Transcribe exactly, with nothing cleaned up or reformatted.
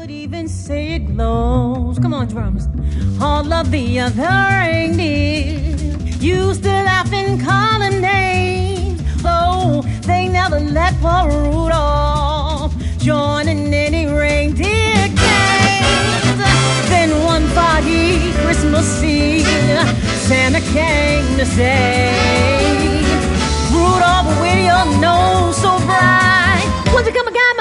would even say it glows. Come on, drums. All of the other reindeer used to laugh and call him names. Oh, they never let poor Rudolph join in any reindeer games. Then one foggy Christmas Eve, Santa came to say, Rudolph, with your nose so bright, won't you come again?